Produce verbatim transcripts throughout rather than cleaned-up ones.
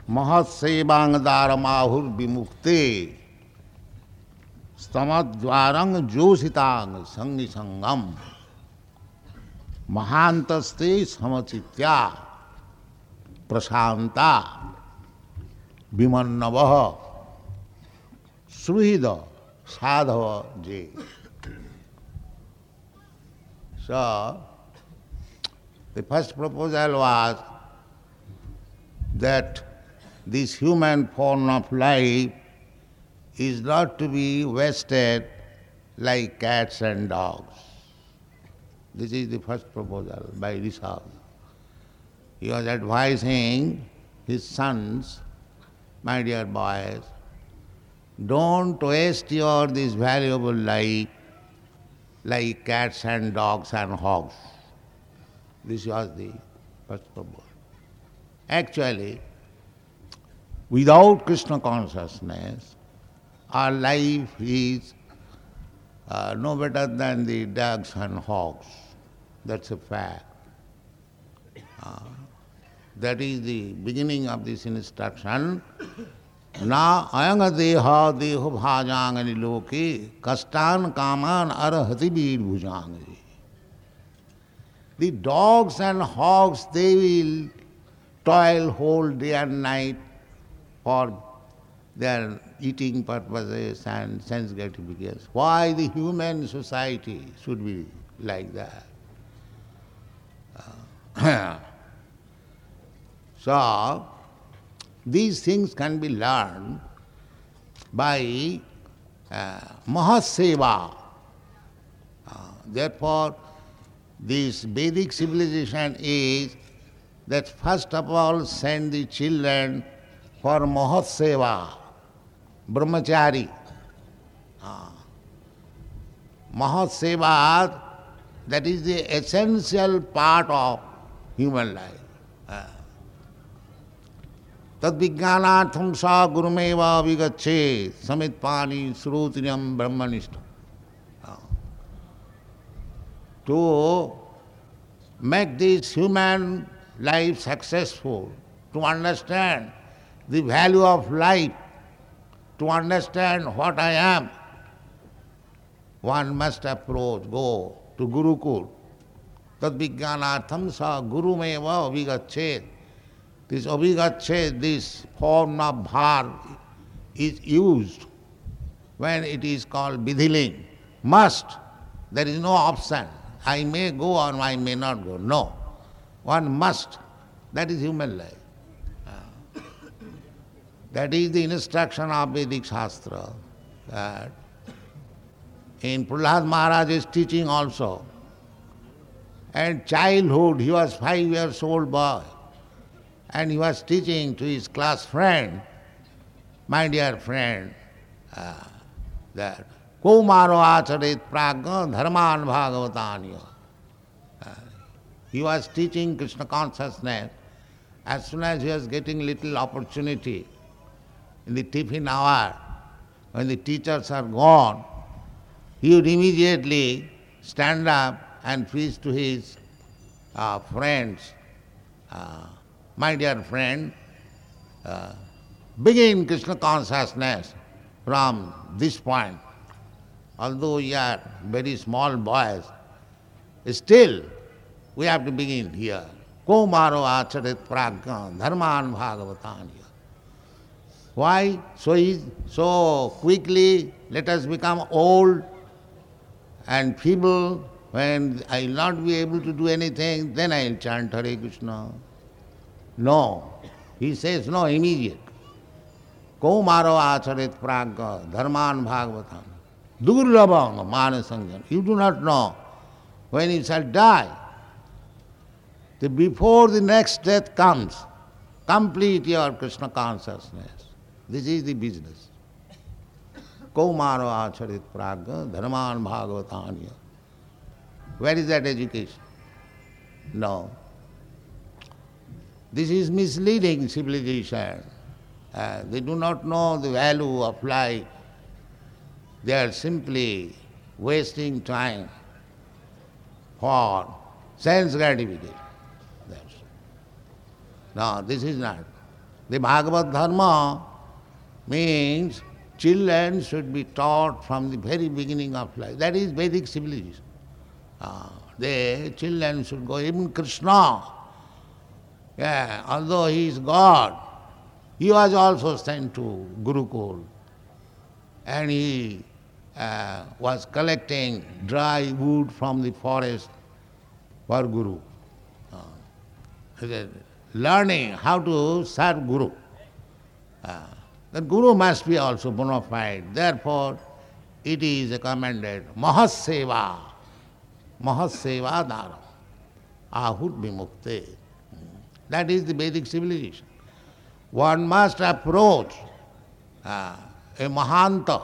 महत्सेवांगदारमाहुर विमुक्ते स्तमद्वारंग जोषितांग संगी संगम महांतस्ते समचित्या प्रशांता विमन्नव सुहृद साधव जे. So, the first proposal was that this human form of life is not to be wasted like cats and dogs. This is the first proposal by Rizal. He was advising his sons, my dear boys, don't waste your this valuable life like cats and dogs and hogs. This was the first proposal. Actually, without Krishna consciousness, our life is uh, no better than the dogs and hogs. That's a fact. Uh, that is the beginning of this instruction. Na ayanga deha deho bhajangani loke kastan kaman arahati bir bhujangi. The dogs and hogs, they will toil whole day and night for their eating purposes and sense gratifications. Why the human society should be like that? Uh, so, these things can be learned by uh, Mahaseva. Uh, therefore, this Vedic civilization is that first of all send the children for Mahaseva, Brahmachari. Uh, Mahaseva, that is the essential part of human life. Uh, Tad vijnanatham sa gurumeva vigacche samit pani srutinam brahmanishtam. To make this human life successful, to understand the value of life, to understand what I am, one must approach, go to Gurukul. Tad vijnanatham sa gurumeva vigacche. This abhigacche, this form of bhar, is used when it is called vidhiling. Must. There is no option. I may go or I may not go. No. One must. That is human life. Uh, that is the instruction of Vedic Shastra. That in Prahlad Maharaj's teaching also. And childhood, he was five years old boy. And he was teaching to his class friend, my dear friend, uh, that Kumaro acharit pragna dharman bhagavatanya. Uh, he was teaching Krishna consciousness. As soon as he was getting little opportunity in the tiffin hour, when the teachers are gone, he would immediately stand up and preach to his uh, friends. Uh, My dear friend, uh, begin Krishna consciousness from this point. Although we are very small boys, still we have to begin here. Komaro acharit pragna dharman bhagavatanya. Why so, easy, so quickly let us become old and feeble? When I will not be able to do anything, then I will chant Hare Krishna. No. He says no, immediate. Komaro acharit pragga dharman bhagavatam. Durlabham manasanjan. You do not know when you shall die. The before the next death comes, complete your Krishna consciousness. This is the business. Komaro acharit pragga dharman bhagavatanya. Where is that education? No. This is misleading civilization. Uh, they do not know the value of life. They are simply wasting time for sense gratification. That's it. No, this is not. The Bhagavad Dharma means children should be taught from the very beginning of life. That is Vedic civilization. Uh, the children should go, even Krishna, yeah, although he is God, he was also sent to Gurukul, and he uh, was collecting dry wood from the forest for Guru. Uh, learning how to serve Guru. Uh, the Guru must be also bona fide. Therefore, it is recommended Mahaseva, Mahaseva Dharam, Ahut Vimukte. That is the Vedic civilization. One must approach uh, a Mahanta,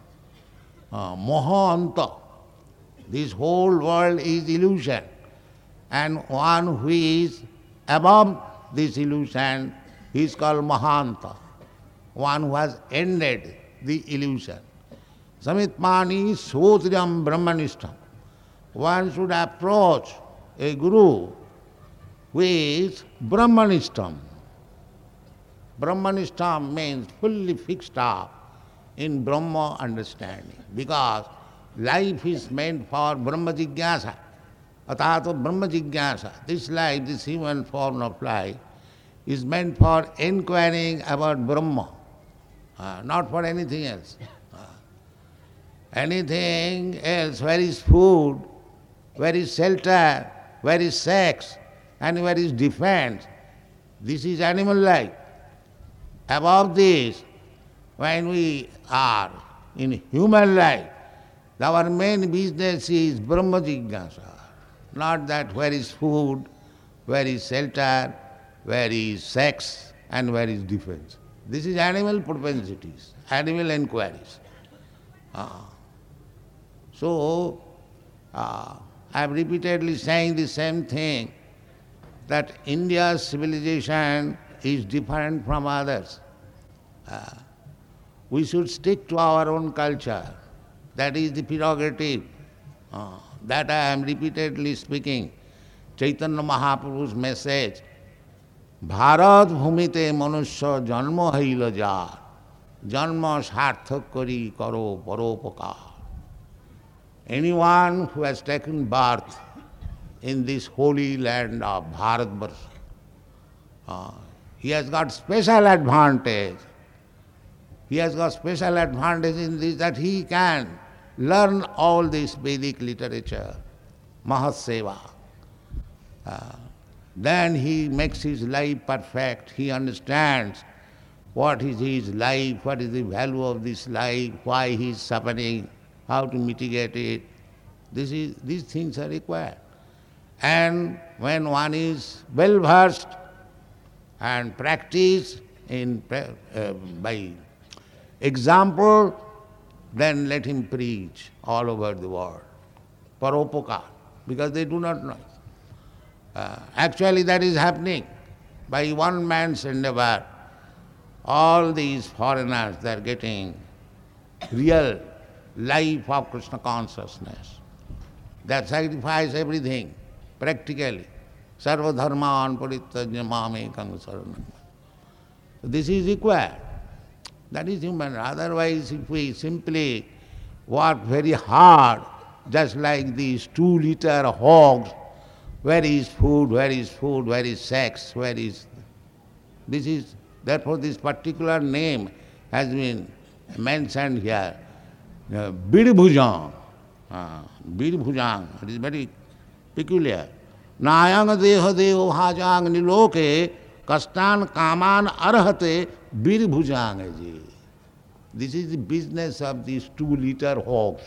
uh, Mohanta. This whole world is illusion. And one who is above this illusion is called Mahanta, one who has ended the illusion. Samitmani Sotrijam Brahmanishtam. One should approach a guru who is Brahmanishtam. Brahmanishtam means fully fixed up in Brahma understanding, because life is meant for Brahma Jigyasa. Atato Brahma Jigyasa. This life, this human form of life, is meant for inquiring about Brahma, uh, not for anything else. Uh, anything else, where is food, where is shelter, where is sex, and where is defense? This is animal life. Above this, when we are in human life, our main business is Brahma Jigyasa. Not that where is food, where is shelter, where is sex, and where is defense. This is animal propensities, animal inquiries. Uh, so, uh, I am repeatedly saying the same thing, that India's civilization is different from others. Uh, we should stick to our own culture. That is the prerogative. Uh, that I am repeatedly speaking. Chaitanya Mahaprabhu's message, Bharat bhumite manusya janma haila jar, janma sarthak kari karo paropakar. Anyone who has taken birth in this holy land of Bharatvarsha, uh, he has got special advantage. He has got special advantage in this, that he can learn all this Vedic literature, Mahaseva. Uh, then he makes his life perfect. He understands what is his life, what is the value of this life, why he is suffering, how to mitigate it. This is, these things are required. And when one is well versed and practiced in, uh, by example, then let him preach all over the world. Paropakar, because they do not know. Uh, actually that is happening. By one man's endeavor, all these foreigners, they are getting real life of Krishna consciousness. They sacrifice everything, practically. Sarva dharman parityajya mamekam saranam. This is required. That is human. Otherwise, if we simply work very hard, just like these two-liter hogs, where is food, where is food, where is sex, where is... This is, therefore this particular name has been mentioned here. Uh, Bidbhujang. Uh, Bidbhujang. It is very peculiar. Nayang deha deho hajang niloke kastan kaman arhate Bidbhujang. This is the business of these two-liter hogs.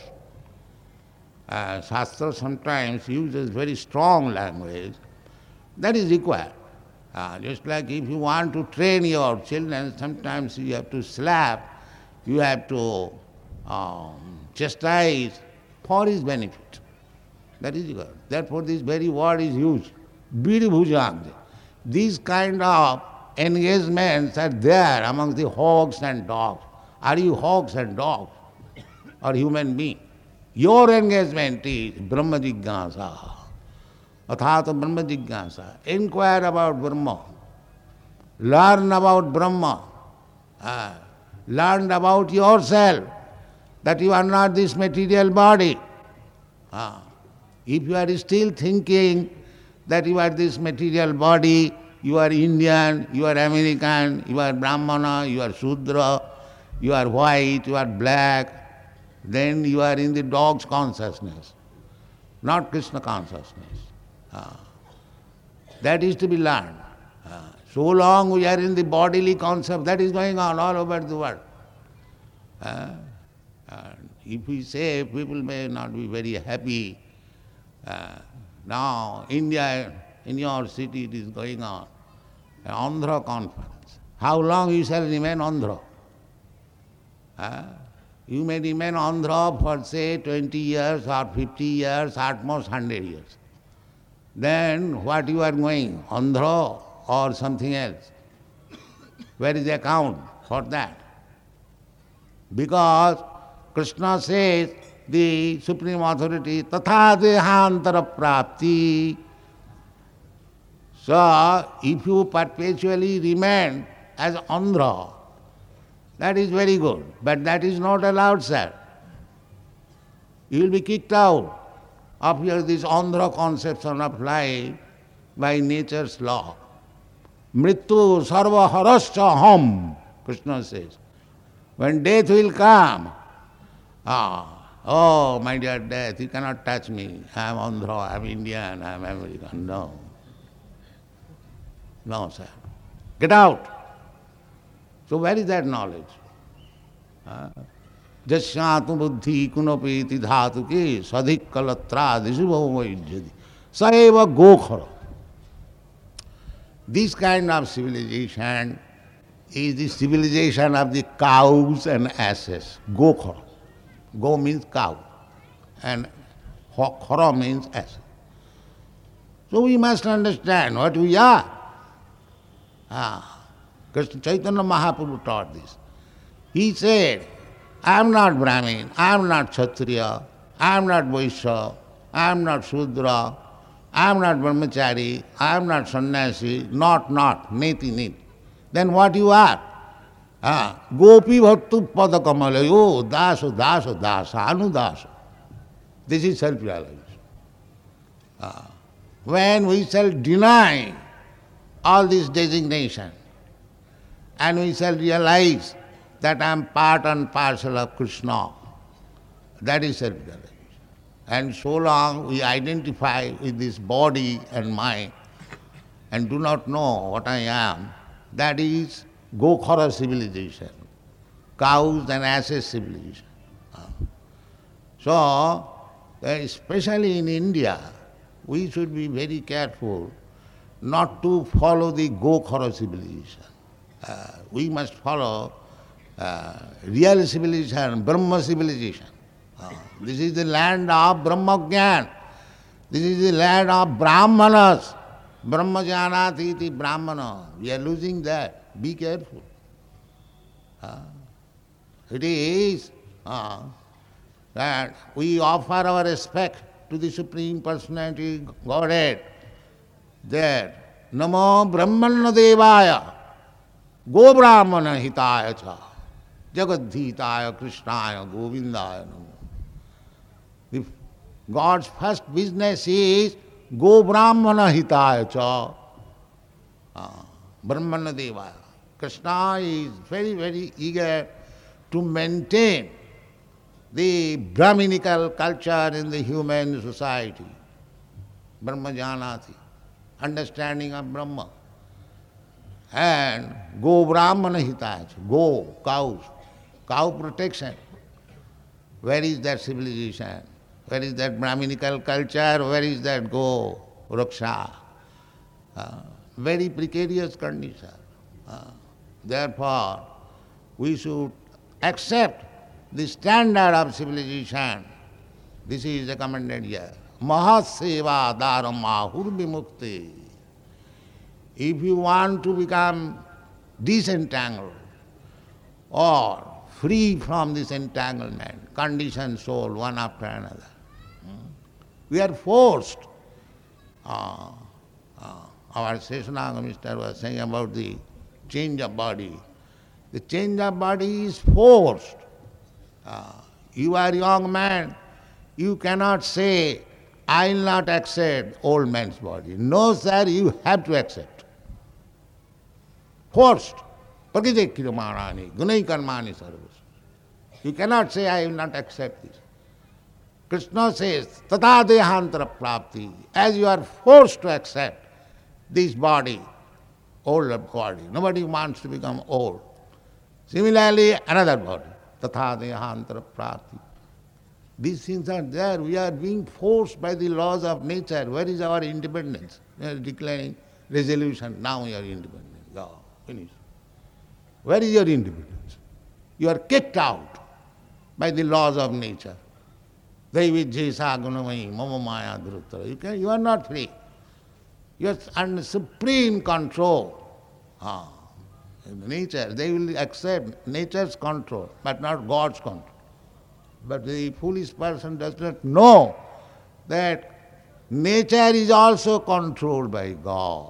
Uh, Shastra sometimes uses very strong language. That is required. Uh, just like if you want to train your children, sometimes you have to slap, you have to um, chastise for his benefit. That is required. Therefore this very word is used. Bidbhujang. These kind of engagements are there among the hogs and dogs. Are you hogs and dogs or human beings? Your engagement is Brahma Jigyasa. Athata Brahma Jigyasa. Inquire about Brahma. learn about Brahma, uh, learn about yourself, that you are not this material body. Uh, if you are still thinking that you are this material body, you are Indian, you are American, you are Brahmana, you are Shudra, you are white, you are black, then you are in the dog's consciousness, not Krishna consciousness. Uh, that is to be learned. Uh, so long we are in the bodily concept, that is going on all over the world. Uh, and if we say, people may not be very happy. Uh, now, India, in your city, it is going on, an Andhra conference. How long you shall remain Andhra? Uh, you may remain Andhra for, say, twenty years or fifty years, at most one hundred years. Then what you are going, Andhra or something else? Where is the account for that? Because Krishna says, the Supreme Authority, tatha dehantara prapti. So, if you perpetually remain as Andhra, that is very good, but that is not allowed, sir. You will be kicked out of your this Andhra conception of life by nature's law. Mrityu sarva harascha ham, Krishna says. When death will come, ah, oh, my dear death, you cannot touch me. I am Andhra, I am Indian, I am American. No. No, sir. Get out. So where is that knowledge? Jasyātu buddhi kunapeti dhātu ke sadhik kalatra disubhavayujyadi saeva gokhara. This kind of civilization is the civilization of the cows and asses. Gokhara. Go means cow and khara means ass. So we must understand what we are. Ah, Krishna Chaitanya Mahaprabhu taught this. He said, I am not Brahmin, I am not Kshatriya, I am not Vaishya, I am not Shudra, I am not Brahmachari, I am not Sannyasi, not, not, neti, neti. Then what you are? Ah, Gopi Bhattu Padakamalayo, Dasa, Dasa, Dasa, Anudasa. This is self-realization. Ah, when we shall deny all this designation, and we shall realize that I am part and parcel of Krishna, that is self-realization. And so long we identify with this body and mind and do not know what I am, that is Gokhara civilization, cows and asses civilization. So, especially in India, we should be very careful not to follow the Gokhara civilization. Uh, we must follow uh, real civilization, Brahma civilization. Uh, this is the land of Brahma Jnana. This is the land of Brahmanas. Brahma Janati iti Brahmana. We are losing that. Be careful. Uh, it is uh, that we offer our respect to the Supreme Personality Godhead, that Namo Brahmana Devaya Go Brahmana Hitaya Cha Jagadhitaya Krishnaya Govindaya Namo. The God's first business is Go Brahmana Hitaya Cha uh, Brahmana Devaya. Krishna is very, very eager to maintain the Brahminical culture in the human society. Brahma Janati, understanding of Brahma. And Go Brahmana Hitaya, go, cows, cow protection. Where is that civilization? Where is that Brahminical culture? Where is that Go Raksha? Uh, very precarious condition. Uh, therefore, we should accept the standard of civilization. This is recommended here. Mahaseva dharam ahur vimukti. If you want to become disentangled or free from this entanglement, conditioned soul one after another, we are forced. Uh, uh, our Seshananga Mister was saying about the change of body. The change of body is forced. Uh, you are a young man, you cannot say, I will not accept old man's body. No, sir, you have to accept. Forced. Prakite kriyamanani, gunai karmani sarvas. You cannot say, I will not accept this. Krishna says, tata dehantara prapti. As you are forced to accept this body, old body. Nobody wants to become old. Similarly, another body. Tatha dehantara prapti. These things are there. We are being forced by the laws of nature. Where is our independence? We are declaring resolution. Now you are independent. Yeah, finish. Where is your independence? You are kicked out by the laws of nature. Daividjesa gunamai mama maya dhuruttara. You can, you are not free. You are under supreme control. Ah. In nature, they will accept nature's control, but not God's control. But the foolish person does not know that nature is also controlled by God.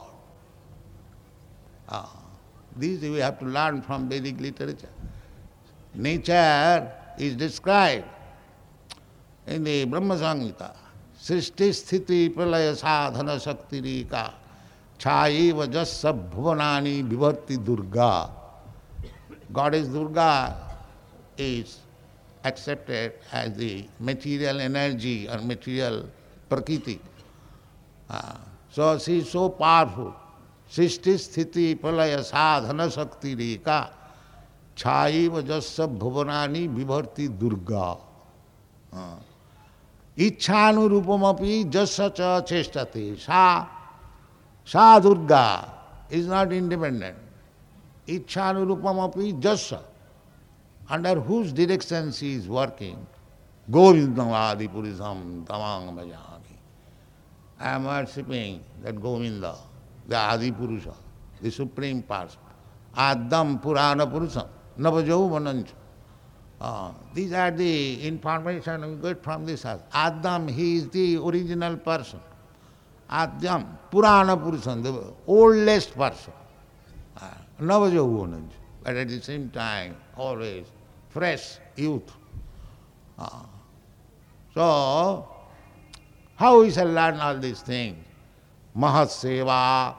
Ah, this we have to learn from Vedic literature. Nature is described in the Brahma Samhita. Srishti sthiti pralaya sadhana shakti rika chaiva jassa bhuvanani vibharti Durga. Goddess Durga is accepted as the material energy or material prakriti. Uh, so she is so powerful. Srishti sthiti pralaya sadhana shakti reka chaiva jassa bhuvanani vibharti Durga. Uh, Ichhanurupamapi jassa cha chestate. Sa, sa Durga is not independent. Ichhanurupamapi jassa. Under whose direction she is working. Govindam Adipurusham tamang bhajami. I am worshipping that Govinda, the Adipurusha, the Supreme Person. Adam Purana Purusham, Navajau Vanancha. Uh, these are the information we get from this. Adam, he is the original person. Adam, Purana Purusham, the oldest person. Uh, Navajau Vanancha. But at the same time, always fresh youth. Uh, so, how we shall learn all these things? Mahat Seva.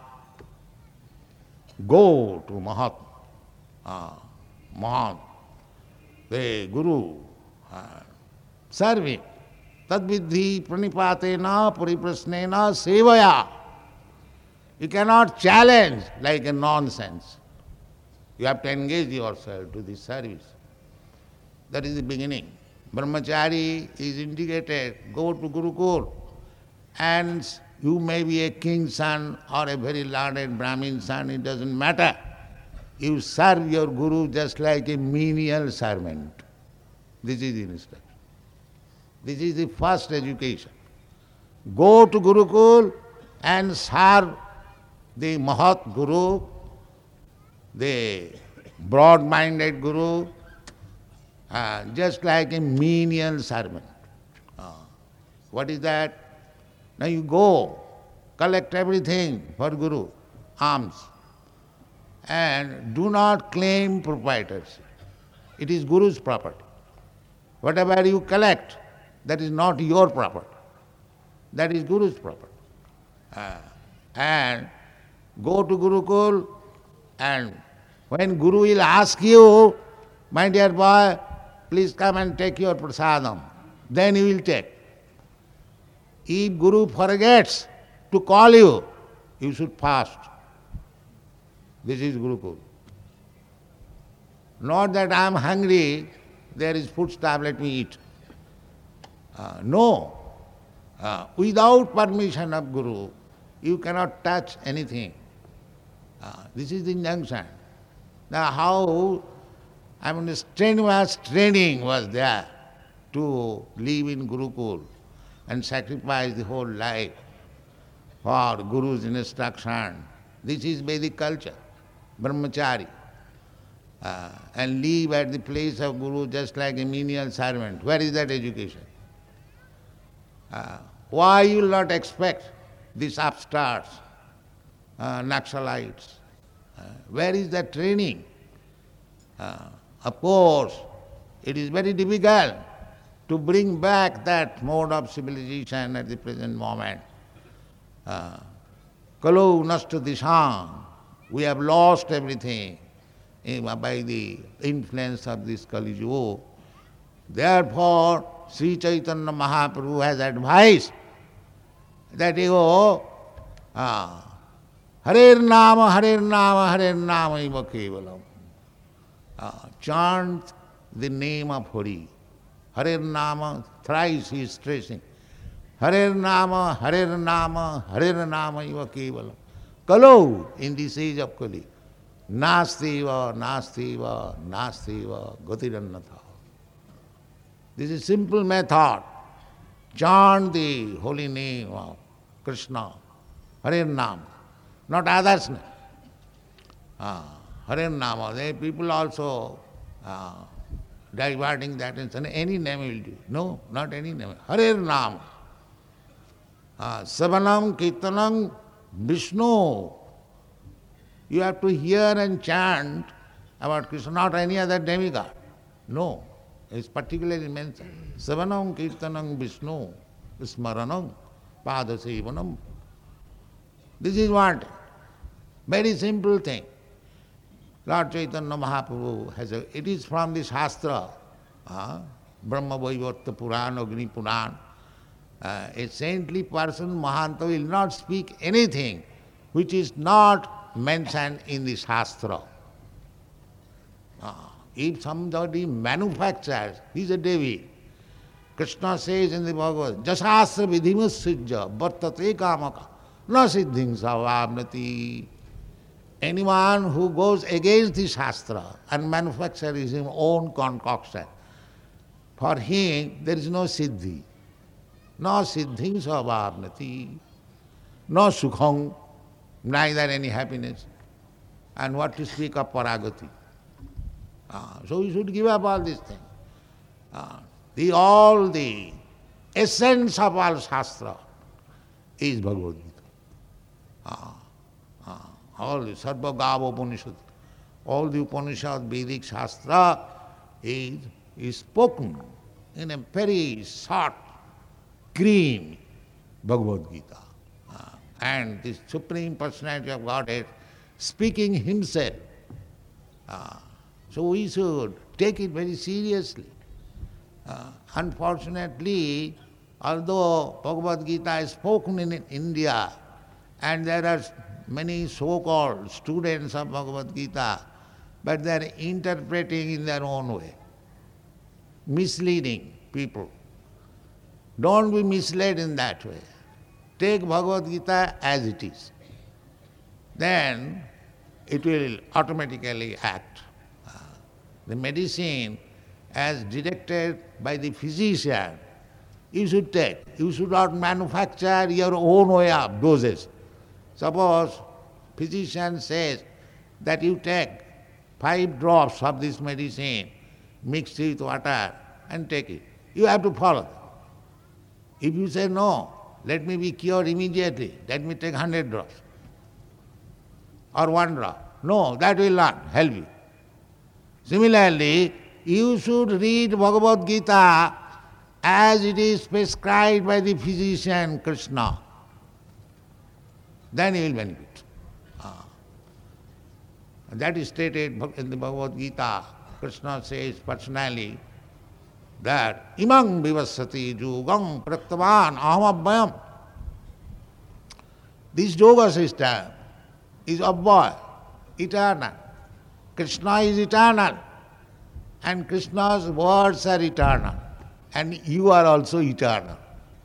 Go to Mahat. Uh, Mahat. The Guru. Uh, serve him. Tadvidhi pranipatena pariprasnena sevaya. You cannot challenge like a nonsense. You have to engage yourself to this service. That is the beginning. Brahmachari is indicated, go to Gurukul, and you may be a king's son or a very learned Brahmin son, it doesn't matter. You serve your Guru just like a menial servant. This is the instruction. This is the first education. Go to Gurukul and serve the Mahat Guru, the broad-minded Guru, uh, just like a menial servant. Uh, what is that? Now you go, collect everything for Guru, alms, and do not claim proprietorship. It is Guru's property. Whatever you collect, that is not your property. That is Guru's property. Uh, and go to Gurukul, and when Guru will ask you, my dear boy, please come and take your prasadam, then you will take. If Guru forgets to call you, you should fast. This is Gurukul. Not that I am hungry, there is food stuff, let me eat. Uh, no. Uh, without permission of Guru, you cannot touch anything. Uh, this is the injunction. Now how, I mean, strenuous training was there to live in Gurukul and sacrifice the whole life for Guru's instruction. This is Vedic culture, brahmachari. Uh, and live at the place of Guru just like a menial servant. Where is that education? Uh, why you will not expect these upstarts, uh, Naxalites, Uh, where is that training? Uh, of course, it is very difficult to bring back that mode of civilization at the present moment. Kalu nasta disham. We have lost everything by the influence of this Kali Yuga. Therefore, Sri Chaitanya Mahaprabhu has advised that you go, ah, Harer Nama, Harer Nama, Harer Nama iva kevalam. Ah, chant the name of Hari. Harer Nama, thrice he is stressing. Harer Nama, Harer Nama, Harer Nama iva kevalam. Kalu, in this age of Kali, Nastiva, Nastiva, Nastiva, Gatirannatha. This is simple method. Chant the holy name of Krishna, Harer Nama, not others' name. Ah, Harer Nama. They people also ah, diverting that and saying any name will do. No, not any name. Harer Nama. Ah, Savanam Kirtanam Vishnu. You have to hear and chant about Krishna, not any other demigod. No, it's particularly mentioned. Savanam Kirtanam Vishnu Smaranam Padasevanam. This is what? Very simple thing. Lord Chaitanya Mahaprabhu has a, it is from the Shastra, uh, Brahma Vaivarta Puran, Agni Puran. Uh, a saintly person, Mahanta, will not speak anything which is not mentioned in the Shastra. Uh, if somebody manufactures, he is a Devi. Krishna says in the Bhagavad, Jasasra vidhimasijja vartate kamaka na siddhing savamnati. Anyone who goes against the Shastra and manufactures his own concoction, for him there is no siddhi. No siddhing savamnati, no sukham, neither any happiness. And what to speak of paragati. Ah, so we should give up all these things. Ah, the, all the essence of all Shastra is Bhagavad Gita. Ah, ah, all the Sarva Gava Upanishad, all the Upanishad, Vedic Shastra is, is spoken in a very short, cream Bhagavad Gita. Uh, and the Supreme Personality of Godhead speaking himself. Uh, so we should take it very seriously. Uh, unfortunately, although Bhagavad Gita is spoken in India, and there are many so-called students of Bhagavad Gita, but they are interpreting in their own way, misleading people. Don't be misled in that way. Take Bhagavad Gita as it is. Then it will automatically act. Uh, the medicine as directed by the physician, you should take. You should not manufacture your own way of doses. Suppose physician says that you take five drops of this medicine, mix it with water and take it. You have to follow. If you say, no, let me be cured immediately, let me take hundred drops or one drop. No, that will not help you. Similarly, you should read Bhagavad Gita as it is prescribed by the physician Krishna. Then you will benefit. Ah. That is stated in the Bhagavad Gita. Krishna says personally that imang vivasati yogam praktavan ahamabhyam. This yoga system is abhaya, eternal. Krishna is eternal, and Krishna's words are eternal, and you are also eternal.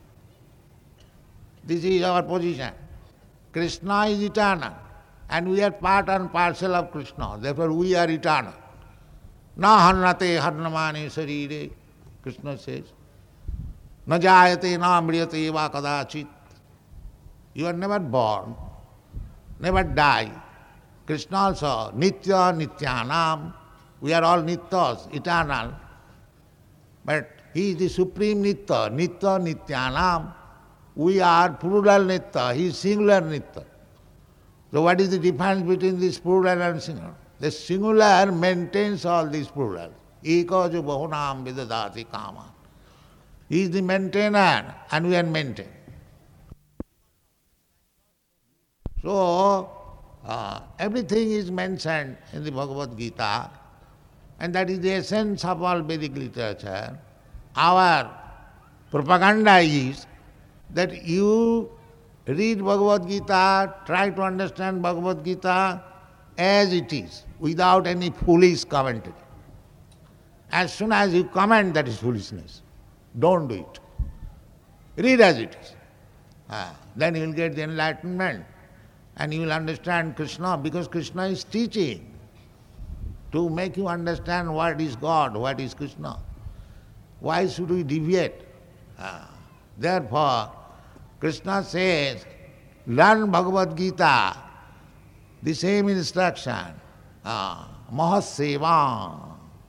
This is our position. Krishna is eternal, and we are part and parcel of Krishna. Therefore we are eternal. Na harnate harnamane sarire, Krishna says. Na jayate na mriyate va kadachit. You are never born, never die. Krishna also, nitya nityanam. We are all nityas, eternal. But he is the supreme nitya, nitya nityanam. We are plural nitya, he is singular nitya. So what is the difference between this plural and singular? The singular maintains all these plurals. Eko jo bahunam vidadati kama. He is the maintainer and we are maintained. So, uh, everything is mentioned in the Bhagavad Gita, and that is the essence of all Vedic literature. Our propaganda is that you read Bhagavad Gita, try to understand Bhagavad Gita as it is, without any foolish commentary. As soon as you comment, that is foolishness. Don't do it. Read as it is. Ah, then you will get the enlightenment and you will understand Krishna, because Krishna is teaching to make you understand what is God, what is Krishna. Why should we deviate? Ah, therefore, Krishna says, learn Bhagavad Gita, the same instruction, ah, Mahaseva.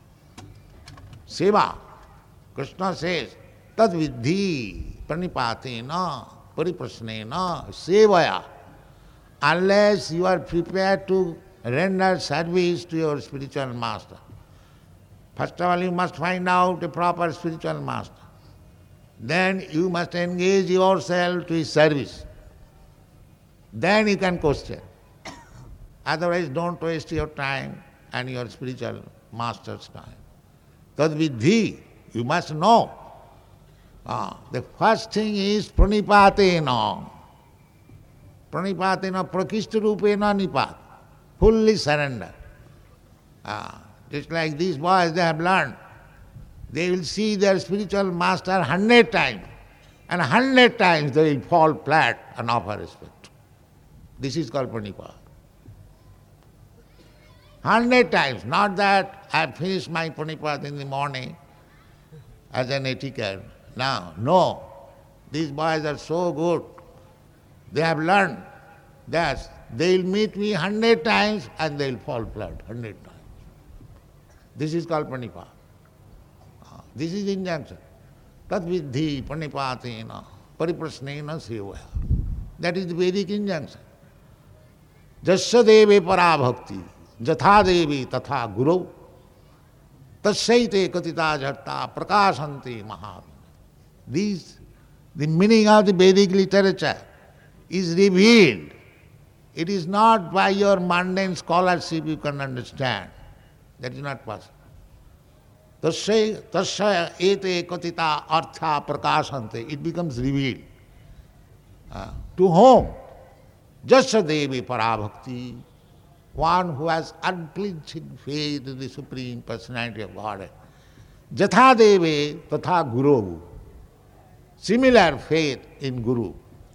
Seva. Krishna says, Tad vidhi pranipatena pariprasnena sevaya. Unless you are prepared to render service to your spiritual master. First of all, you must find out a proper spiritual master. Then you must engage yourself to his service. Then you can question. Otherwise, don't waste your time and your spiritual master's time. Tad vidhi, you must know. Ah, the first thing is pranipatena. Pranipatena prakishta rupena nipat. Fully surrender. Ah, just like these boys, they have learned. They will see their spiritual master hundred times, and hundred times they will fall flat and offer respect. This is called pranipata. Hundred times, not that I have finished my pranipata in the morning as an etiquette. Now, no. These boys are so good. They have learned that they will meet me hundred times and they will fall flat hundred times. This is called pranipata. This is injunction. Tat vidhi pranipatena pariprasnena sevaya. That is the Vedic injunction. Jasya deve para bhakti jatha devi tatha guru tasyaite katita jhatta prakashanti mahavina. These, the meaning of the Vedic literature is revealed. It is not by your mundane scholarship you can understand. That is not possible. Tasya tasya ete katita artha prakasante. It becomes revealed. Uh, to whom? Jasya devi parabhakti. One who has unflinching faith in the Supreme Personality of Godhead. Jatha devi tatha guru. Similar faith in Guru.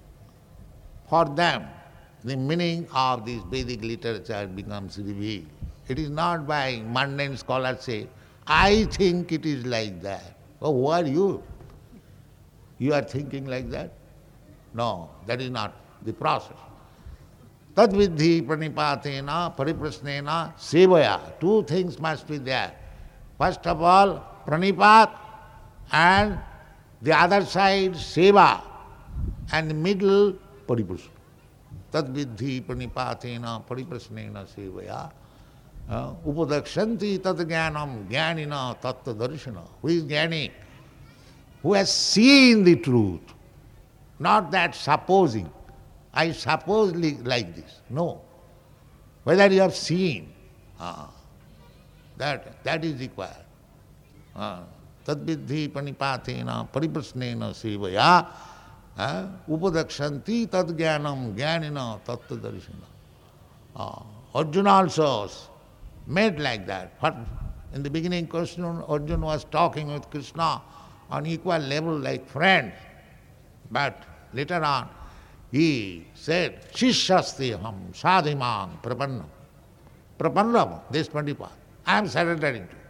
For them, the meaning of this Vedic literature becomes revealed. It is not by mundane scholarship. I think it is like that. Oh, who are you? You are thinking like that? No, that is not the process. Tad vidhi pranipatena pariprasnena sevaya. Two things must be there. First of all, pranipat, and the other side, seva, and the middle, pariprasna. Tad vidhi pranipatena pariprasnena sevaya. Uh, Upadakshanti tad jnanam jnanina tattva darshana. Who is jnani? Who has seen the truth. Not that supposing. I suppose like this. No. Whether you have seen, uh, that, that is required. Uh, tad vidhi pranipatena pariprasnena sevaya. Uh, Upadakshanti tad jnanam jnanina tattva darshana. Uh, Arjuna also made like that. In the beginning, Krishna, Arjuna was talking with Krishna on equal level like friends. But later on, he said, Shishyasti aham sadhimang prapannam. Prapannam, this pranipata. I am surrendering to you.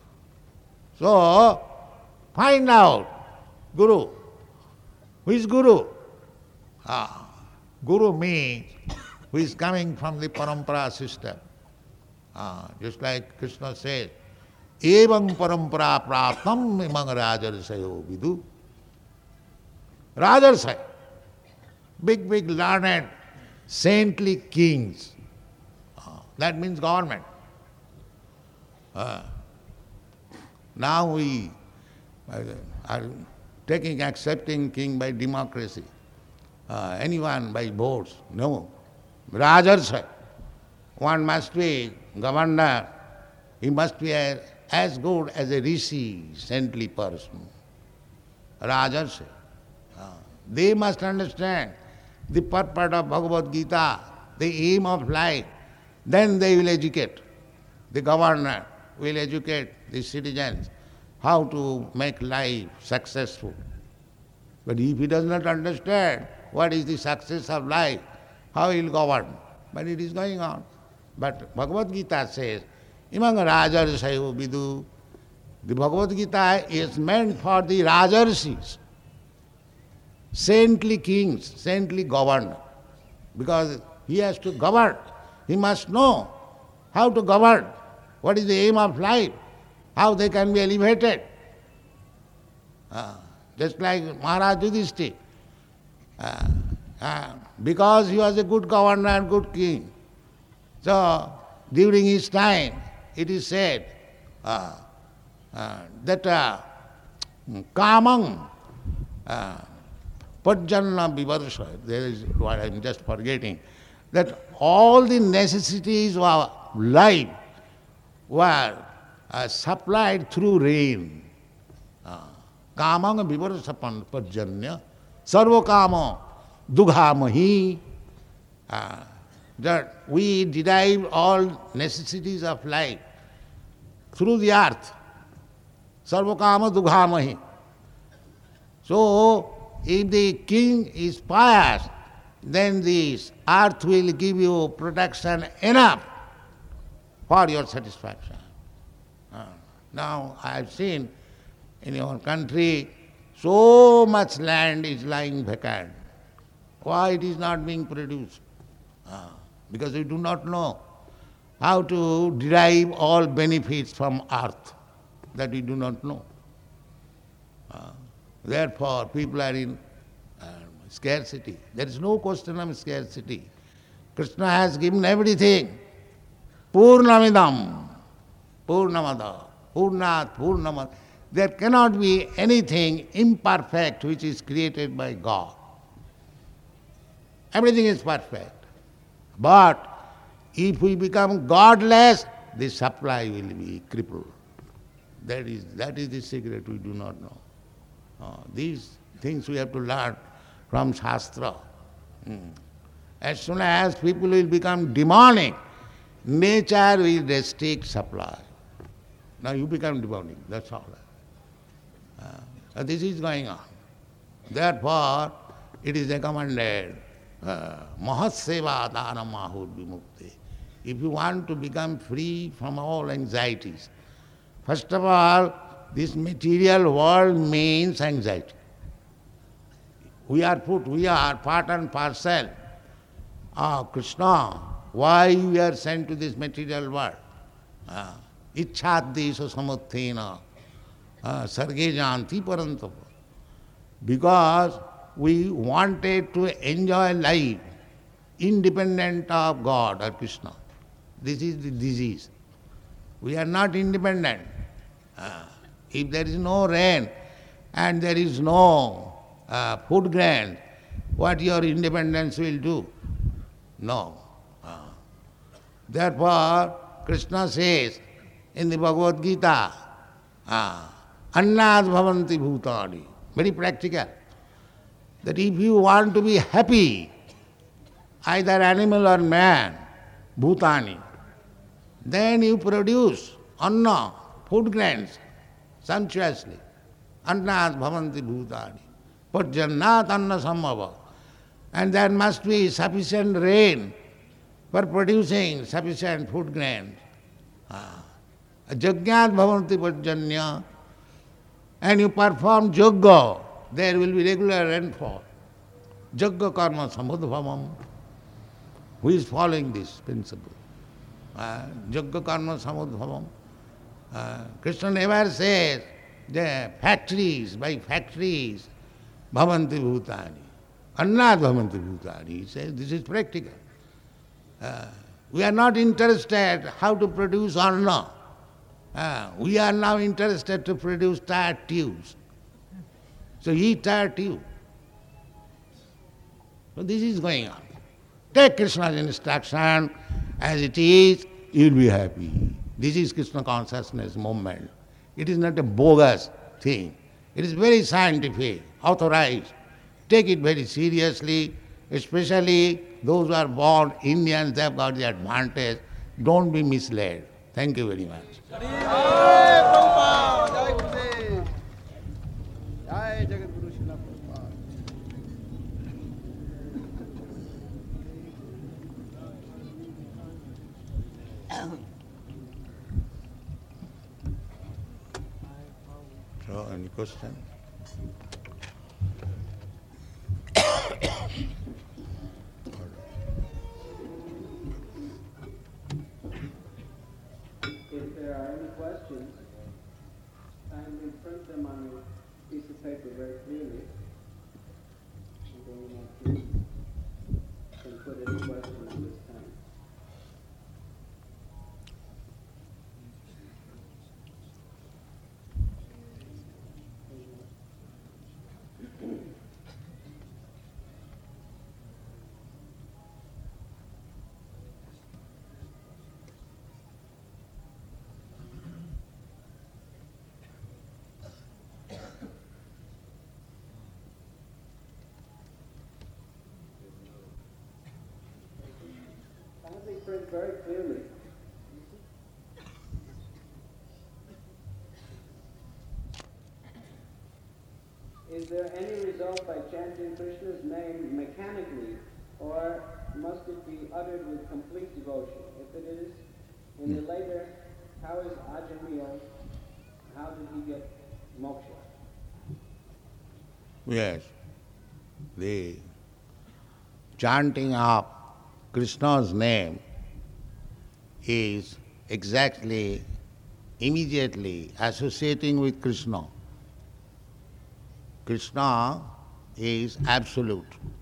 So, find out Guru. Who is Guru? Ah, Guru means who is coming from the parampara system. Ah, just like Krishna says, Evam parampara praptam imang rajarsayo vidu. Rajarsaya, big, big learned saintly kings. Uh, that means government. Uh, now we uh, are taking, accepting king by democracy. Uh, anyone by votes. No. Rajarsa. One must be governor. He must be a, as good as a rishi, saintly person. Rajarsa. Uh, they must understand the purport of Bhagavad Gita, the aim of life. Then they will educate. The governor will educate the citizens how to make life successful. But if he does not understand what is the success of life, how he will govern? But it is going on. But Bhagavad Gita says, Imang Rajarsayo Vidu. The Bhagavad Gita is meant for the Rajarsis, saintly kings, saintly governor. Because he has to govern. He must know how to govern. What is the aim of life? How they can be elevated. Uh, just like Maharaj Yudhishthira. Uh, uh, because he was a good governor and good king. So, during his time, it is said uh, uh, that uh, kamang uh, pajjanna vivarsha, there is what I am just forgetting, that all the necessities of life were uh, supplied through rain. Kamang vivarsha pajjanya sarva kama dughamahi. That we derive all necessities of life through the earth. Sarva kama dughamahi. So, if the king is pious, then this earth will give you protection enough for your satisfaction. Uh, now, I have seen in your country so much land is lying vacant. Why it is not being produced? Uh, because we do not know how to derive all benefits from earth. That we do not know. Uh, therefore, people are in uh, scarcity. There is no question of scarcity. Krishna has given everything. Purnamidam, Purnamada, Purnat, Purnamad. There cannot be anything imperfect which is created by God. Everything is perfect. But if we become godless, the supply will be crippled. That is, that is the secret we do not know. Uh, these things we have to learn from Shastra. Mm. As soon as people will become demonic, nature will restrict supply. Now you become demonic, that's all. Uh, so this is going on. Therefore, it is recommended, Mahatseva dana mahur vimukti. If you want to become free from all anxieties, first of all, this material world means anxiety. We are put, we are part and parcel. Ah, Krishna, why we are sent to this material world? Ichchadesha samuthena, sarge janti parantapa. Because we wanted to enjoy life independent of God or Krishna. This is the disease. We are not independent. Uh, if there is no rain and there is no uh, food grain, what your independence will do? No. Uh, therefore, Krishna says in the Bhagavad Gita, uh, Annad bhavanti bhutani, very practical, that if you want to be happy, either animal or man, bhutani, then you produce anna, food grains, sumptuously. Annat bhavanti bhutani, pajjannat anna sambhava. And there must be sufficient rain for producing sufficient food grains. Jagyat bhavanti pajjanya. And you perform yoga, there will be regular rainfall. Jagga karma samudbhavam. Who is following this principle? Uh, Jagga karma samudbhavam. Uh, Krishna never says the factories, by factories, bhavanti bhutani. Annat bhavanti bhutani. He says this is practical. Uh, we are not interested how to produce anna. Uh, we are now interested to produce tire tubes. So eat tire tube. So this is going on. Take Krishna's instruction as it is, you will be happy. This is Krishna consciousness movement. It is not a bogus thing. It is very scientific, authorized. Take it very seriously, especially those who are born Indians, they have got the advantage. Don't be misled. Thank you very much. So, any question? If there are any questions, kindly print them on a piece of paper very clearly. And then you can put any question at this time. Kindly print very clearly. Is there any result by chanting Krishna's name mechanically, or must it be uttered with complete devotion? If it is, in the later, how is Ajamil, how did he get moksha? Yes. The chanting of Krishna's name is exactly, immediately associating with Krishna. Krishna is absolute.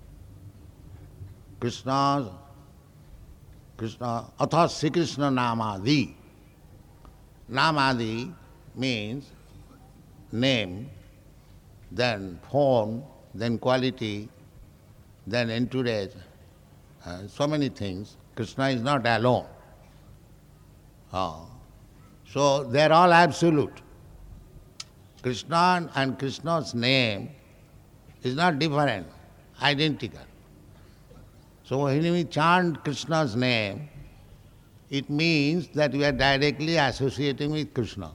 Krishna, Krishna, atha Sri Krishna namadi. Namadi means name, then form, then quality, then entourage, uh, so many things. Krishna is not alone. Uh, so they are all absolute. Krishna and Krishna's name is not different, identical. So when we chant Krishna's name, it means that we are directly associating with Krishna.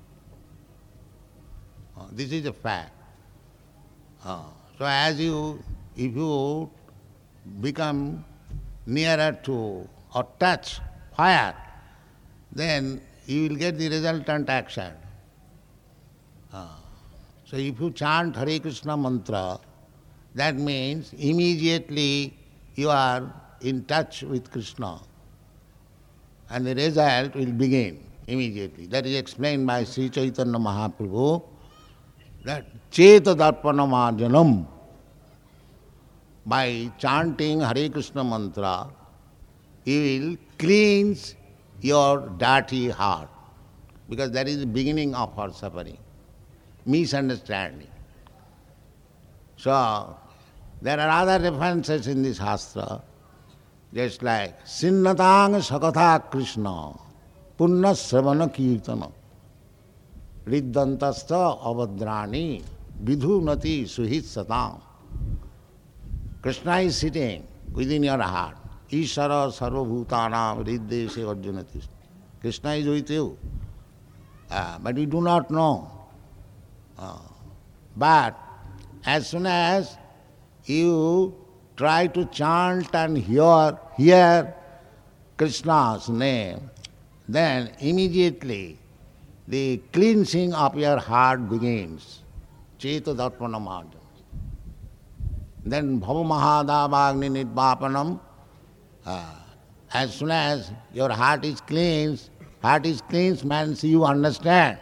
Uh, this is a fact. Uh, so as you, if you become nearer to or touch fire, then you will get the resultant action. Uh, so if you chant Hare Krishna mantra, that means immediately you are in touch with Krishna. And the result will begin immediately. That is explained by Sri Chaitanya Mahaprabhu, that Cheta Darpana Marjanam. By chanting Hare Krishna mantra, you will cleanse your dirty heart, because that is the beginning of our suffering, misunderstanding. So, there are other references in this Shastra, just like Sinnatang Sakatha Krishna, Punna Sravana Kirtana, Riddantasta Avadrani, Vidhunati Suhit Satam. Krishna is sitting within your heart. Ishara Sarvabhutanam Riddeshe Arjunati. Krishna is with you. Uh, but you do not know. Uh, but as soon as you try to chant and hear, hear Krishna's name, then immediately the cleansing of your heart begins. Cheta Darpana Marjan. Then Bhava Mahadavagni Nidvapanam. Uh, as soon as your heart is cleansed, heart is cleansed means you understand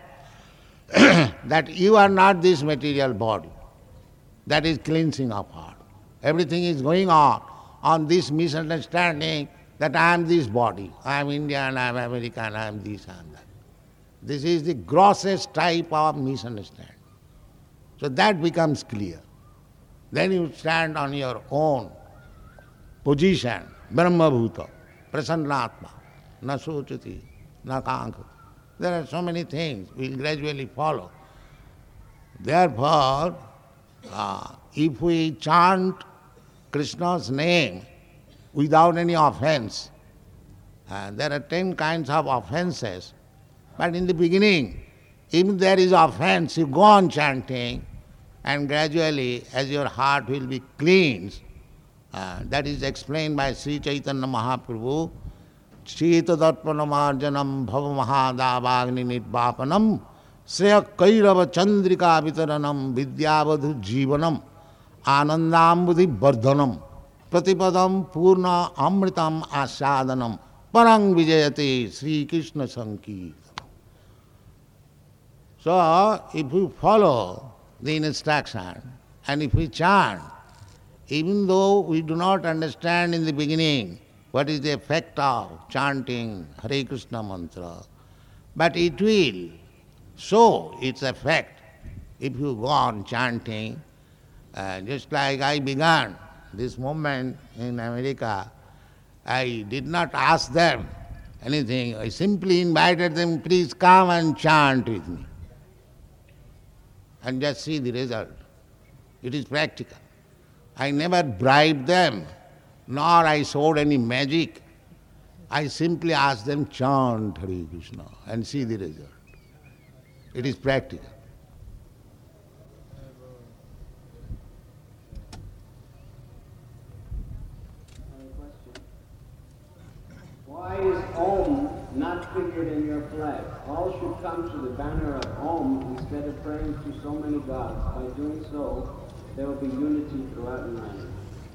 that you are not this material body. That is cleansing of heart. Everything is going on on this misunderstanding that I am this body, I am Indian, I am American, I am this and that. This is the grossest type of misunderstanding. So that becomes clear. Then you stand on your own position, Brahma Bhuta, Prasannatma, na sochati, na kankati. There are so many things will gradually follow. Therefore, uh, if we chant Krishna's name without any offense, uh, there are ten kinds of offenses, but in the beginning, if there is offense, you go on chanting, and gradually, as your heart will be cleansed, uh, that is explained by Sri Chaitanya Mahaprabhu, Shetadarpanamarjanam bhavamahadavagni nidvapanam Sreya kairava chandrika vitaranam vidyavadhu jivanam anandambudhi vardhanam pratipadam purna amritam asadanam parang vijayate Sri Krishna Sankirtanam. So, if we follow the instruction and if we chant, even though we do not understand in the beginning what is the effect of chanting Hare Krishna mantra, but it will show its effect if you go on chanting. Uh, just like I began this movement in America, I did not ask them anything. I simply invited them, please come and chant with me. And just see the result. It is practical. I never bribed them, nor I showed any magic. I simply asked them, chant Hare Krishna and see the result. It is practical. Another question. Why is Om not figured in your flag? All should come to the banner of Om instead of praying to so many gods. By doing so, there will be unity throughout the land.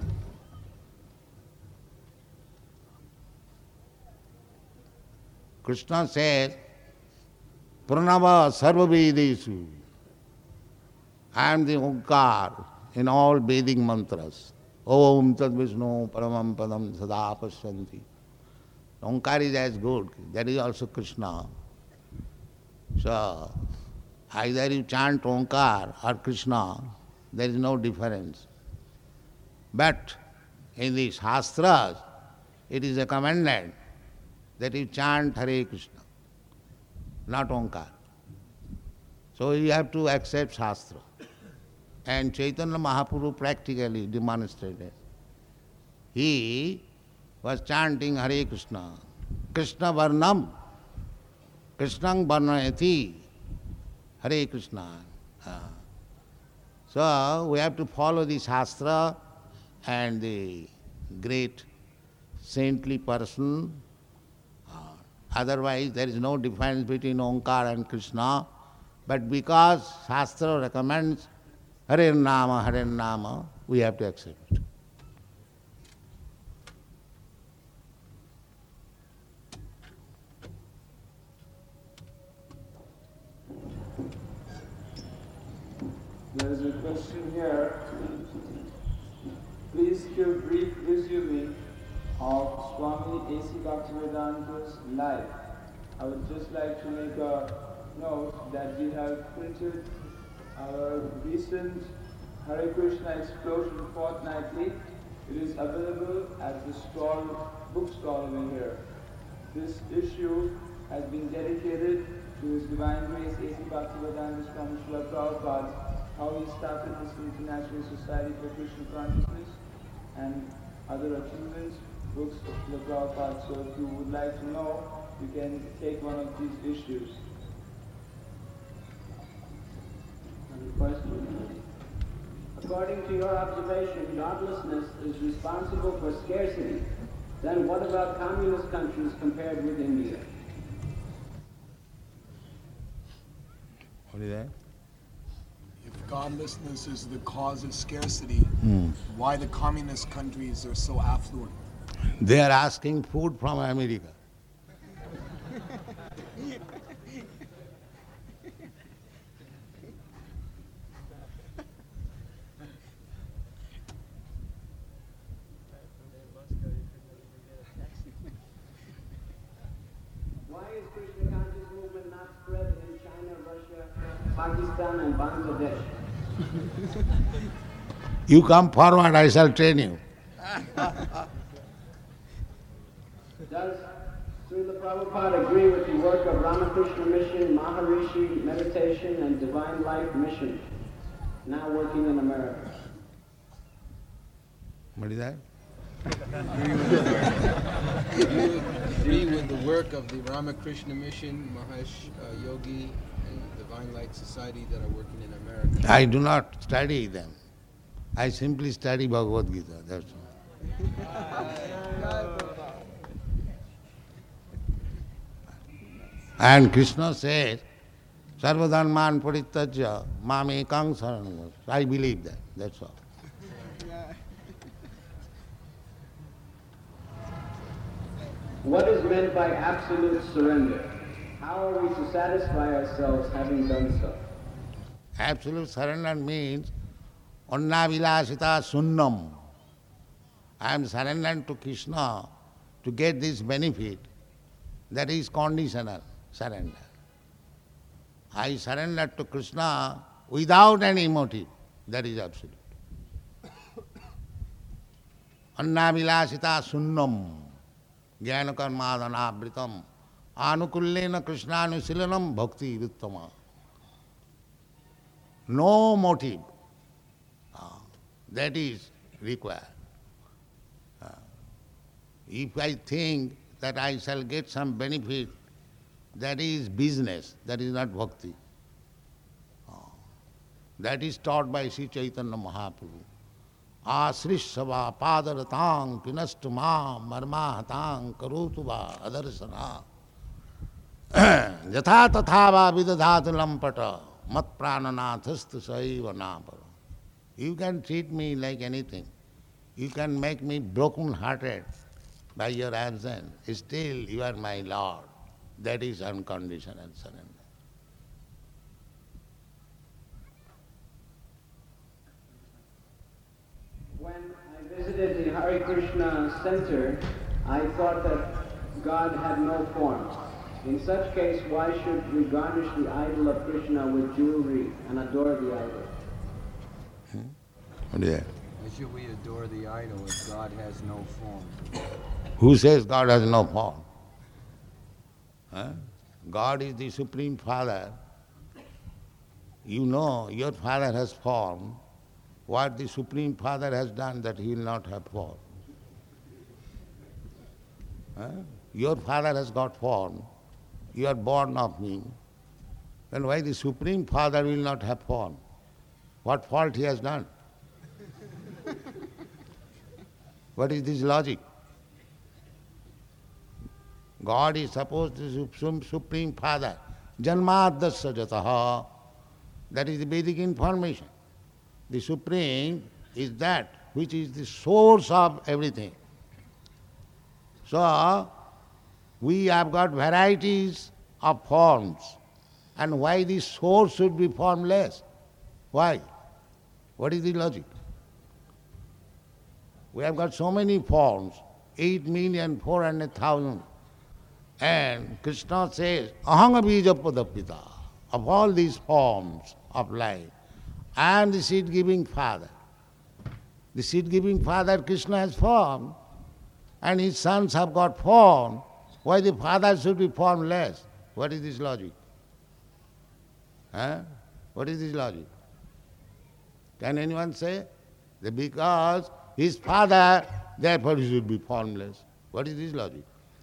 Krishna says, Pranava sarva Vedesu. I am the Omkar in all Vedic mantras. Om Tad Vishnu Paramam Padam Sada Pasyanti. Omkar is as good. That is also Krishna. So, either you chant Omkar or Krishna, there is no difference. But in the Shastras, it is recommended that you chant Hare Krishna, not Omkar. So you have to accept Shastra. And Chaitanya Mahaprabhu practically demonstrated. He was chanting Hare Krishna, Krishna Varnam, Krishnang Varnayati, Hare Krishna. Uh, so we have to follow the Shastra and the great saintly person. Uh, otherwise there is no difference between Omkar and Krishna. But because Shastra recommends Hare Nama, Hare Nama, we have to accept it. There is a question here. Please give a brief resume of Swami A C Bhaktivedanta's life. I would just like to make a note that we have printed our recent Hare Krishna Explosion fortnightly. It is available at the stall, bookstall over here. This issue has been dedicated to His Divine Grace A C Bhaktivedanta Swami Srila Prabhupada, how he started this International Society for Krishna Consciousness and other achievements, books of Srila Prabhupada. So if you would like to know, you can take one of these issues. Question. According to your observation, godlessness is responsible for scarcity. Then what about communist countries compared with India? What is that? If godlessness is the cause of scarcity, Hmm. why the communist countries are so affluent? They are asking food from America. in Bangladesh. You come forward, I shall train you. Does Srila Prabhupada agree with the work of Ramakrishna Mission, Maharishi Meditation, and Divine Life Mission, now working in America? What is that? Agree with the work of the Ramakrishna Mission, Mahesh uh, Yogi, and Divine Light Society that are working in America? I do not study them. I simply study Bhagavad Gita, that's all. And Krishna says, Sarvadharman parittajya mamekang saranam. I believe that, that's all. What is meant by absolute surrender? How are we to satisfy ourselves having done so? Absolute surrender means annavilasita sunnam. I am surrendered to Krishna to get this benefit. That is conditional surrender. I surrender to Krishna without any motive. That is absolute. Annavilasita sunnam. Jnana karmadhana vritam. Anukullena Krishnanusilanam bhakti vittama. No motive. Ah, that is required. Ah, if I think that I shall get some benefit, that is business, that is not bhakti. Ah, that is taught by Sri Chaitanya Mahaprabhu. Asrishtava padaratang pinastu ma marmahatang karotu va adarsana. Yatha tatha va vidadhatu lampata mat prananathastu saiva napara. You can treat me like anything. You can make me broken-hearted by your absence. Still you are my Lord. That is unconditional surrender. When I visited the Hare Krishna Center, I thought that God had no form. In such case, why should we garnish the idol of Krishna with jewelry and adore the idol? What is that? Why should we adore the idol if God has no form? Who says God has no form? Huh? God is the Supreme Father. You know your Father has form. What the Supreme Father has done that he will not have form. Huh? Your Father has got form. You are born of me. Then why the Supreme Father will not have form? What fault he has done? What is this logic? God is supposed to be Supreme Father. Janmadasya jataha. That is the Vedic information. The Supreme is that which is the source of everything. So, we have got varieties of forms. And why the source should be formless? Why? What is the logic? We have got so many forms, eight million four hundred thousand. And Krishna says, Aham bija padapita. Of all these forms of life, I am the seed-giving Father. The seed-giving Father, Krishna, has form, and his sons have got form. Why the Father should be formless? What is this logic? Huh? What is this logic? Can anyone say? That because his Father, therefore he should be formless. What is this logic?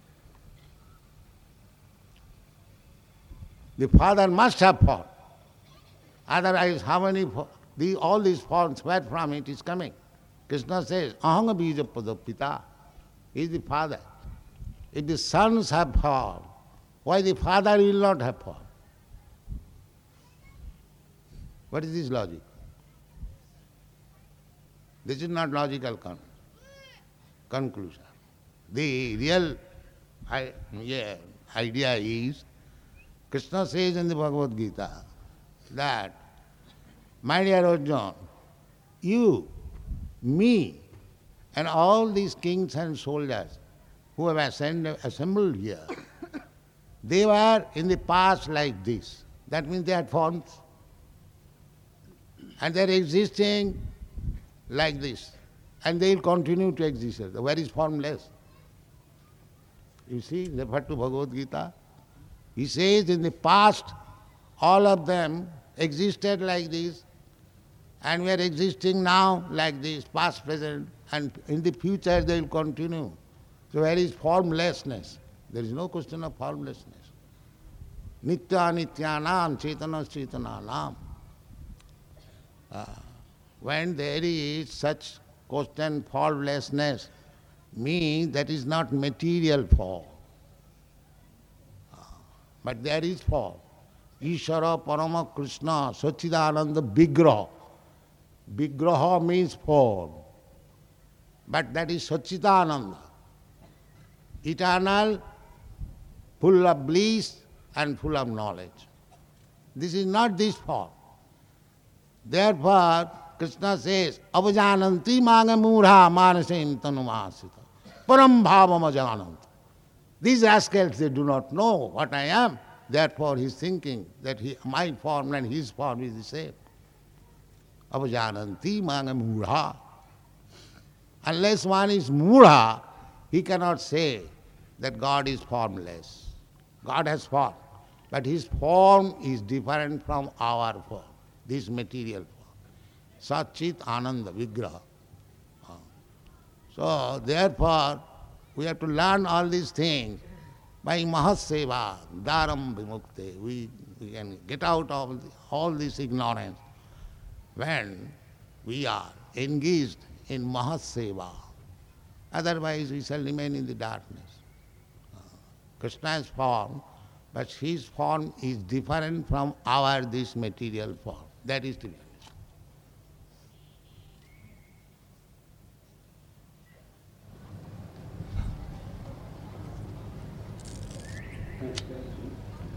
The Father must have form. Otherwise, how many, the, all these forms, where from it is coming? Krishna says, Aham bija padapita. He is the Father. If the sons have form, why the Father will not have form? What is this logic? This is not logical con- conclusion. The real I, yeah, idea is, Krishna says in the Bhagavad Gita that, my dear Arjuna, you, me, and all these kings and soldiers who have ascend- assembled here, they were in the past like this. That means they had forms. And they're existing like this. And they will continue to exist. The word is formless. You see, refer to Bhagavad Gita. He says in the past, all of them existed like this, and we are existing now like this, past, present, and in the future they will continue. So where is formlessness? There is no question of formlessness. Nitya nityanam chetana chetananam. Uh, when there is such question formlessness, means that is not material form. Uh, but there is form. Ishara Parama Krishna Sachidananda Vigraha. Vigraha means form. But that is Sachidananda. Eternal, full of bliss and full of knowledge. This is not this form. Therefore, Krishna says, Avajananti manga murha manasim tanumasita. Param bhavam ajanant. These rascals, they do not know what I am. Therefore, he is thinking that he, my form and his form is the same. Avajananti manga murha. Unless one is murha, he cannot say that God is formless. God has form, but his form is different from our form, this material form. Satchit Ananda Vigraha. So, therefore, we have to learn all these things by Mahaseva, Dharam Vimukte. We, we can get out of all this ignorance when we are engaged in Mahaseva. Otherwise, we shall remain in the darkness. Krishna is form, but his form is different from our this material form. That is to be understood. Next question.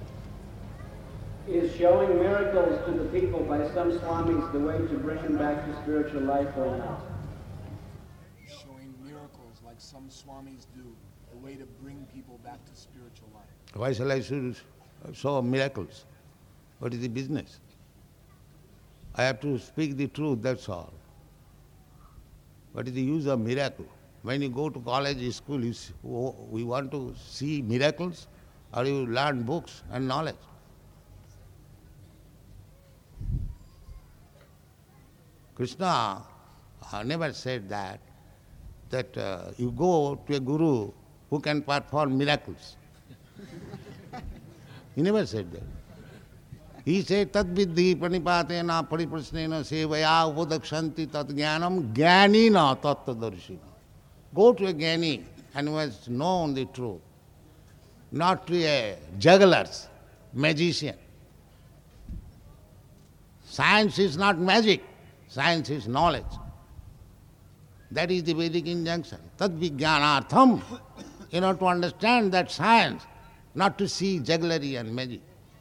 Is showing miracles to the people by some swamis the way to bring them back to spiritual life or not? Showing miracles like some swamis do, the way to bring people back to spiritual life. Why shall I should show miracles? What is the business? I have to speak the truth, that's all. What is the use of miracle? When you go to college, school, you see, we want to see miracles, or you learn books and knowledge. Krishna uh, never said that, that uh, you go to a guru who can perform miracles. He never said that. He said, Tat vidhi pranipatena pariprasnena sevaya upodakshanti tat jnanam jnanina tattadarshina. Go to a jnani and who has known the truth, not to a jugglers, magician. Science is not magic, science is knowledge. That is the Vedic injunction. Tad vijnanartham. You know, to understand that science, not to see jugglery and magic.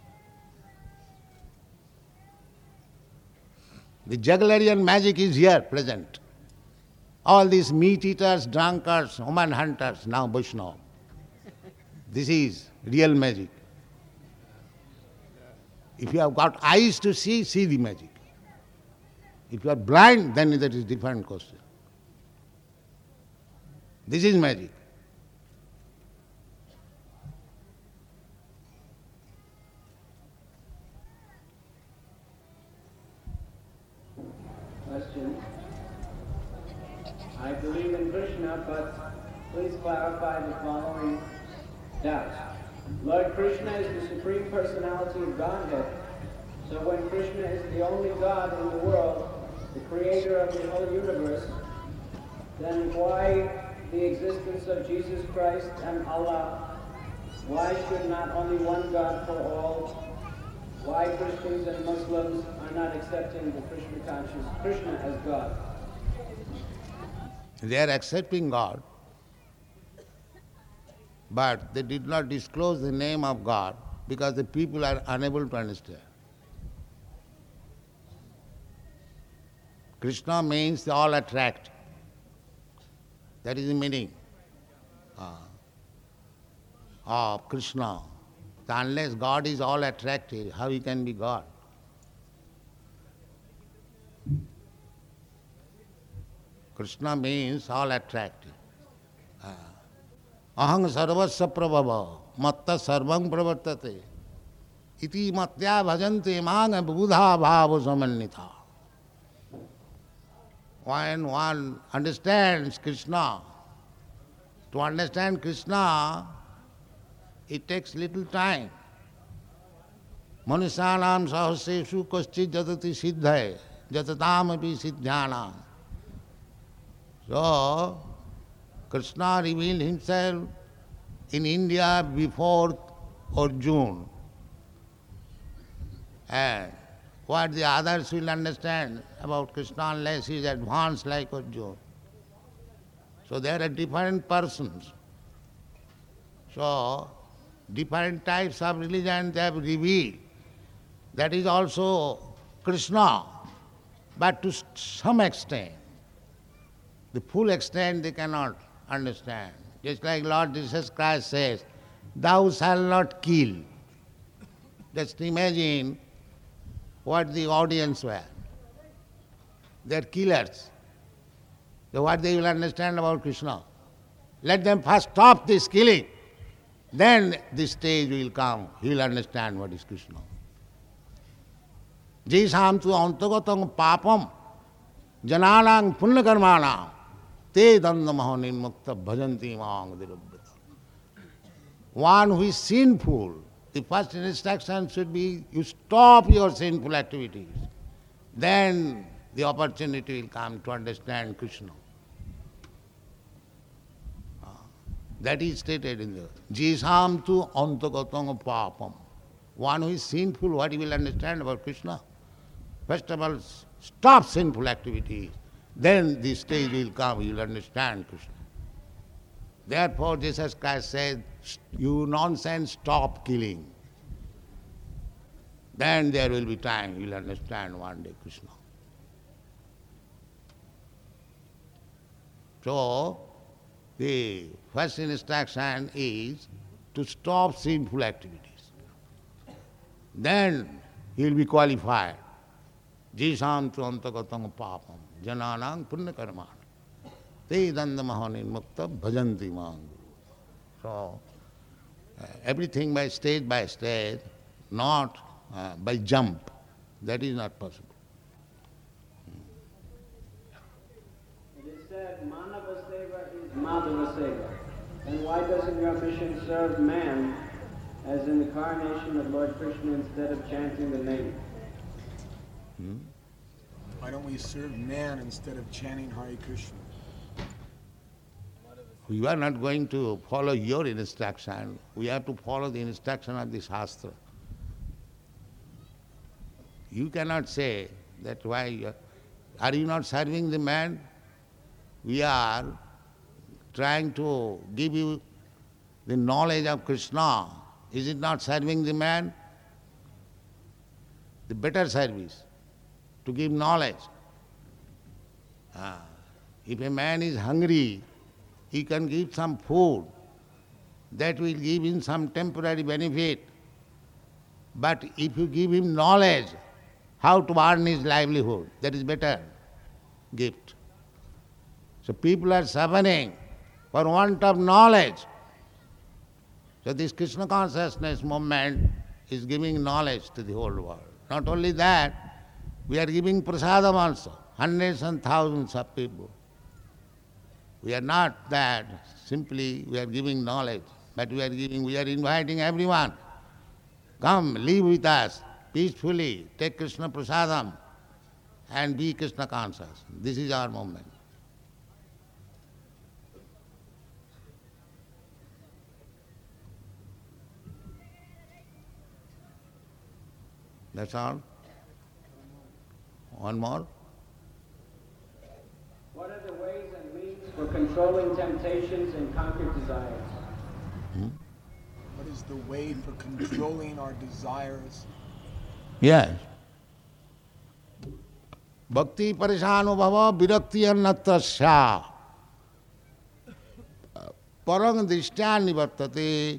The jugglery and magic is here present. All these meat eaters, drunkards, woman hunters, now Vaishnava. This is real magic. If you have got eyes to see, see the magic. If you are blind, then that is different question. This is magic. Question. I believe in Krishna, but please clarify the following doubts. Lord Krishna is the Supreme Personality of Godhead. So when Krishna is the only God in the world, the creator of the whole universe, then why the existence of Jesus Christ and Allah? Why should not only one God for all? Why Christians and Muslims are not accepting the Krishna conscious Krishna as God? They are accepting God, but they did not disclose the name of God because the people are unable to understand. Krishna means all attract. That is the meaning uh, of Krishna. So unless God is all attractive, how he can be God? Krishna means all attractive. Aham sarvasya prabhava matta sarvam pravartate iti matya bhajante manga buddha bhava samannitha. When one understands Krishna, to understand Krishna, it takes little time. Manusanam sahaseshu kaschit jatati siddhai jatatam api siddhyanam. So, Krishna revealed himself in India before Arjuna. And what the others will understand about Krishna unless he is advanced like Arjuna. So there are different persons. So different types of religion they have revealed. That is also Krishna, but to some extent. The full extent they cannot understand. Just like Lord Jesus Christ says, thou shalt not kill. Just imagine what the audience were. They are killers. So what they will understand about Krishna? Let them first stop this killing. Then the stage will come. He will understand what is Krishna. Jisam tu antagatam papam jananang punnakarmanam te dandamaho nirmukta bhajanti maang dirubhyata. One who is sinful, the first instruction should be, you stop your sinful activities. Then the opportunity will come to understand Krishna. That is stated in the Jisam tu antagatam papam. One who is sinful, what he will understand about Krishna? First of all, stop sinful activities. Then the stage will come, you will understand Krishna. Therefore, Jesus Christ said, you nonsense, stop killing. Then there will be time, you will understand one day Krishna. So, the first instruction is to stop sinful activities. Then he will be qualified. Jisam tu antagatam papam jananang punnakarmana te dandamaho nirmukta bhajanti maang. So, uh, everything by stage by stage, not uh, by jump. That is not possible. It is said, Manava Seva is Madhava Seva. And why doesn't your mission serve man as an incarnation of Lord Krishna instead of chanting the name? Hmm? Why don't we serve man instead of chanting Hare Krishna? We are not going to follow your instruction. We have to follow the instruction of the Shastra. You cannot say that why you are, are you not serving the man? We are trying to give you the knowledge of Krishna. Is it not serving the man? The better service, to give knowledge. Ah, if a man is hungry, he can give some food. That will give him some temporary benefit. But if you give him knowledge, how to earn his livelihood, that is better gift. So people are suffering for want of knowledge. So this Krishna consciousness movement is giving knowledge to the whole world. Not only that, we are giving prasadam also, hundreds and thousands of people. We are not that, simply we are giving knowledge, but we are giving, we are inviting everyone. Come, live with us peacefully, take Krishna prasadam and be Krishna conscious. This is our movement. That's all. One more. What are the ways and means for controlling temptations and conquer desires? Hmm? What is the way for controlling our desires? Yes. Bhakti parishanubhava virakti annatrasya parang drishtya nivartate.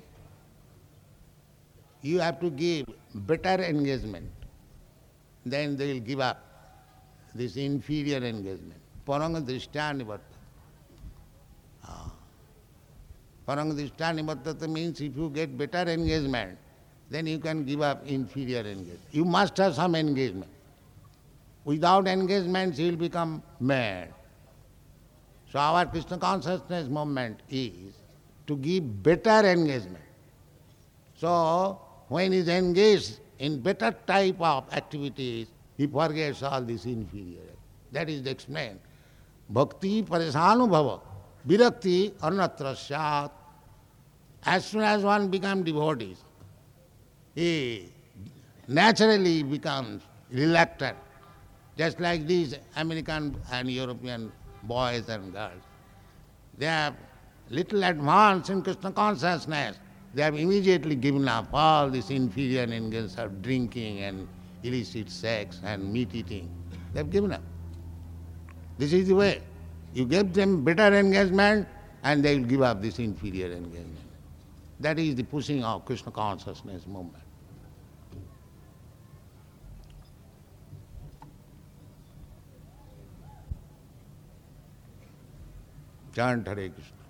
You have to give better engagement. Then they will give up this inferior engagement. parang drishtya nivartata. Ah. Parang drishtya nivartata means if you get better engagement, then you can give up inferior engagement. You must have some engagement. Without engagement, you will become mad. So our Krishna consciousness movement is to give better engagement. So when he is engaged in better type of activities, he forgets all this inferior. That is explained. Bhakti paresanubhava virakti anatra syat. As soon as one becomes devotee, he naturally becomes reluctant. Just like these American and European boys and girls. They have little advance in Krishna consciousness. They have immediately given up all this inferior engagement of drinking and illicit sex and meat eating. They have given up. This is the way. You give them better engagement and they will give up this inferior engagement. That is the pushing of Krishna consciousness movement. Chant Hare Krishna.